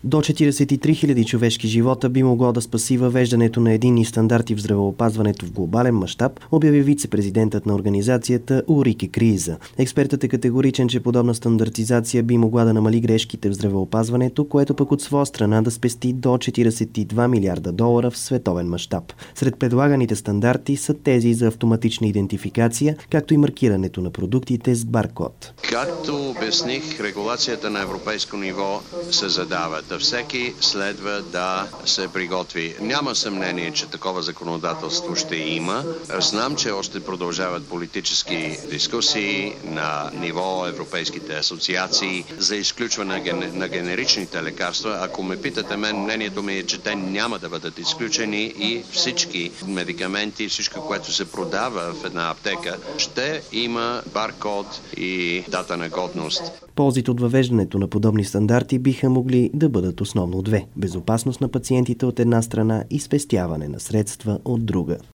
До 43 000 човешки живота би могло да спаси въвеждането на единни стандарти в здравеопазването в глобален мащаб, обяви вице-президентът на организацията Урике Криза. Експертът е категоричен, че подобна стандартизация би могла да намали грешките в здравеопазването, което пък от своя страна да спести до 42 милиарда долара в световен мащаб. Сред предлаганите стандарти са тези за автоматична идентификация, както и маркирането на продуктите с баркод. Както обясних, регулацията на европейско ниво се задава. Всеки следва да се приготви. Няма съмнение, че такова законодателство ще има. Знам, че още продължават политически дискусии на ниво европейските асоциации за изключване на генеричните лекарства. Ако ме питате мен, мнението ми е, че те няма да бъдат изключени и всички медикаменти, всичко, което се продава в една аптека, ще има баркод и дата на годност. Ползите от въвеждането на подобни стандарти биха могли да бъдат основно две – безопасност на пациентите от една страна и спестяване на средства от друга.